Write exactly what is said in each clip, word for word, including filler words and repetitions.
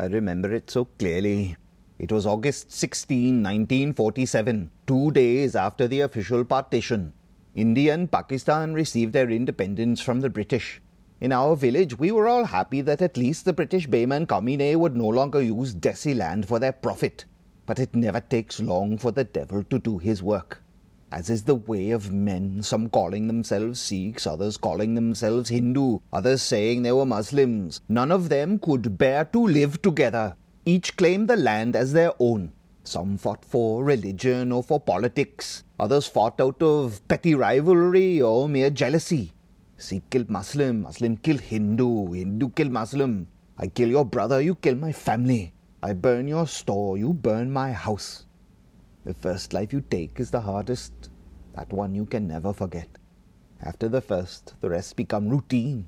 I remember it so clearly. It was August sixteenth, nineteen forty-seven, two days after the official partition. India and Pakistan received their independence from the British. In our village, we were all happy that at least the British Bayman Commune would no longer use Desi land for their profit. But it never takes long for the devil to do his work. As is the way of men, some calling themselves Sikhs, others calling themselves Hindu, others saying they were Muslims. None of them could bear to live together. Each claimed the land as their own. Some fought for religion or for politics. Others fought out of petty rivalry or mere jealousy. Sikh killed Muslim, Muslim killed Hindu, Hindu killed Muslim. I kill your brother, you kill my family. I burn your store, you burn my house. The first life you take is the hardest. That one you can never forget. After the first, the rest become routine.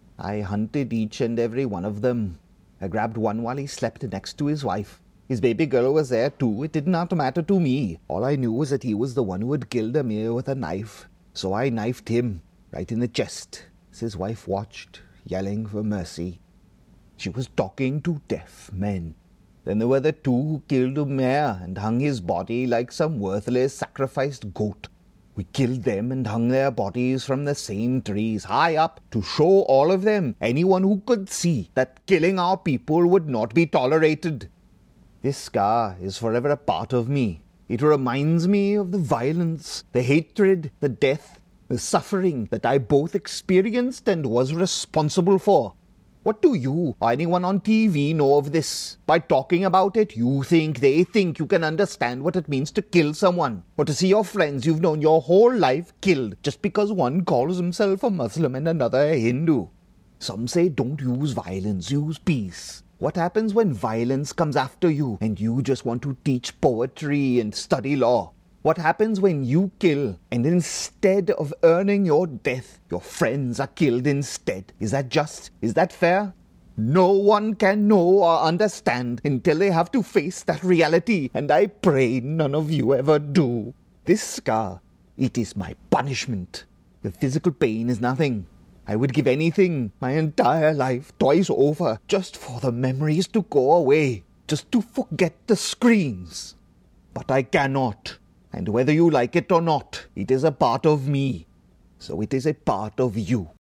I hunted each and every one of them. I grabbed one while he slept next to his wife. His baby girl was there too. It did not matter to me. All I knew was that he was the one who had killed Amir with a knife. So I knifed him, right in the chest, as his wife watched, yelling for mercy. She was talking to deaf men. Then there were the two who killed Umair and hung his body like some worthless sacrificed goat. We killed them and hung their bodies from the same trees, high up, to show all of them, anyone who could see, that killing our people would not be tolerated. This scar is forever a part of me. It reminds me of the violence, the hatred, the death, the suffering that I both experienced and was responsible for. What do you or anyone on T V know of this? By talking about it, you think they think you can understand what it means to kill someone, or to see your friends you've known your whole life killed just because one calls himself a Muslim and another a Hindu. Some say don't use violence, use peace. What happens when violence comes after you and you just want to teach poetry and study law? What happens when you kill and instead of earning your death, your friends are killed instead? Is that just? Is that fair? No one can know or understand until they have to face that reality, and I pray none of you ever do. This scar, it is my punishment. The physical pain is nothing. I would give anything, my entire life, twice over, just for the memories to go away, just to forget the screams. But I cannot. And whether you like it or not, it is a part of me. So it is a part of you.